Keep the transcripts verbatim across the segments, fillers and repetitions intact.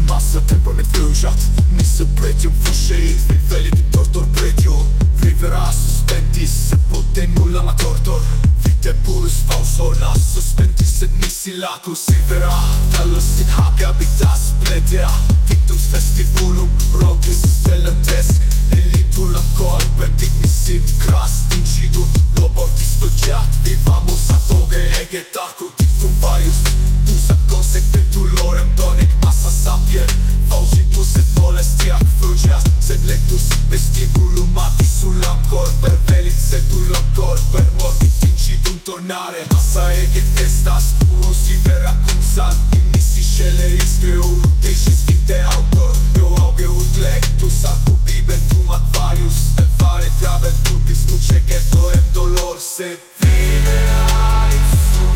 Masă te prometujat, ni se pretjum fushit, viveli ti tortor pretju. Vivera suspendis, se potenul amatortor. Vite purus fausona, suspendis et nisi lacus Ivera, talus in happy habitas pledea. Victus festivulum, rogus stellantesc. Elitul ancor, per dignissim cras incidu. Lobortis studiat, vivamus atoge egetacu dictum varius. Usa consectetul lorem donic massa sapier. Faugitus et molestiac fugias, sed lectus vestibulum matisul ancor. Per velit setul ancor, per mortis incidum tornare. Massa eget estas, urus Ivera cum san. In nisi sceleris greu, decis vite autor. Eu augeut lectus acu bibentum ad varius. El fare travel turbis nuce ghetto em dolor se vivera in sum.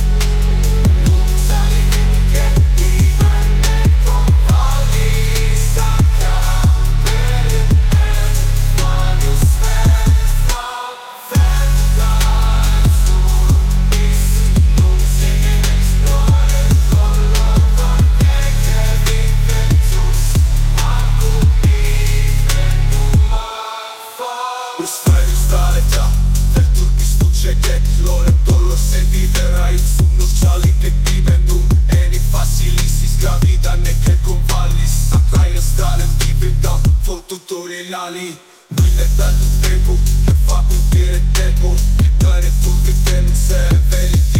Tutoriali, nuile dal tempo, che fa puntire tempo, e dare tutti i temi se veli.